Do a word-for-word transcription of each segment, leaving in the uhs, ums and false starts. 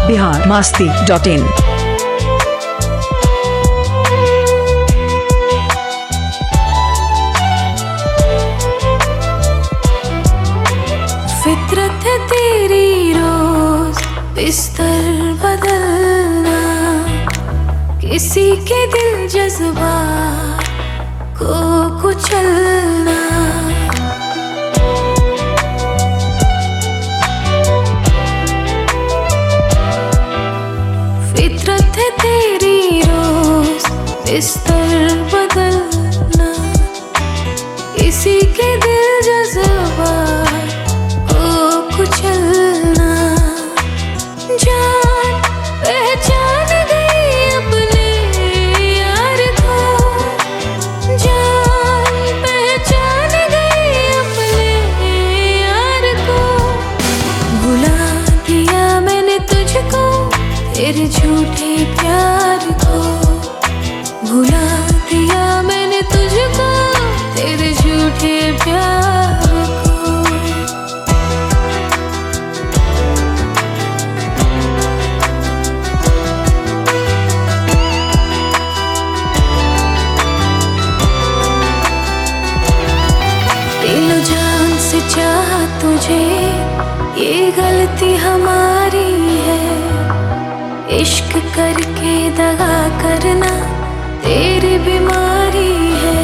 बिहार मस्ती dot in. फितरत है तेरी रोज बिस्तर बदलना, किसी के दिल जज्बा को कुचलना। फितरत है तेरी रोज बिस्तर बदलना, किसी के दिल जज्बा को कुचलना। जान पहचान गई अपने यार को, जान पहचान गई अपने यार को। भुला दिया मैंने तुझको तेरे झूठे प्यार को, भुला दिया मैंने तुझको तेरे झूठे प्यार को। दिल जान से चाहा तुझे, ये गलती हमारी है। इश्क करके दगा करना तेरी बीमारी है।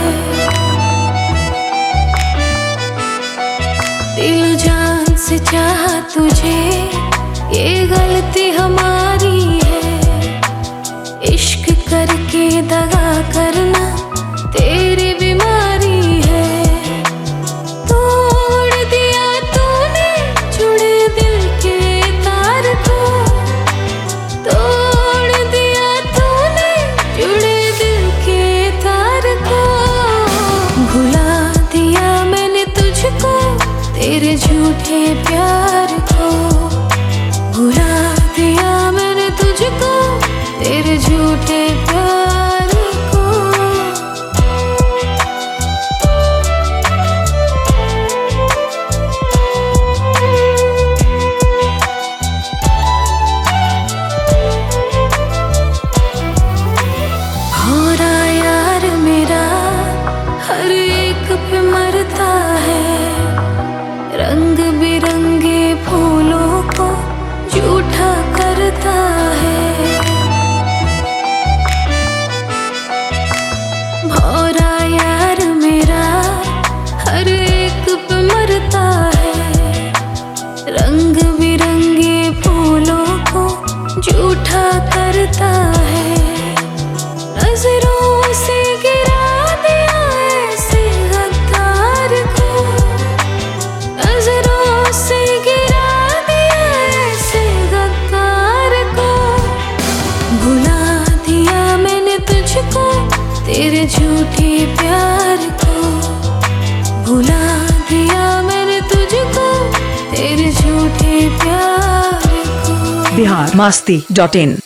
दिल जान से चाहा तुझे, ये गलती हमारी है। इश्क करके दगा करना तेरी बीमारी है। तोड़ दिया तूने जुड़े दिल के तार को, तोड़ दिया तूने जुड़े दिल के तार को। भुला दिया मैंने तुझको तेरे झूठे प्यार को, भुला दिया मैंने तुझको तेरे झूठे प्यार को। हो रहा यार मेरा हर एक पे मरता है, रंग बिरंगे फूलों को झूठा करता है। भौरा यार मेरा हर एक पे मरता है, रंग बिरंगे फूलों को झूठा करता है। नजरों से गिरा दिया ऐसे गद्दार को, नजरों से गिरा दिया ऐसे गद्दार को। भुला दिया मैंने तुझको तेरे झूठे प्यार को, भुला दिया मैंने तुझको तेरे झूठे प्यार को। बिहार मस्ती डॉट इन।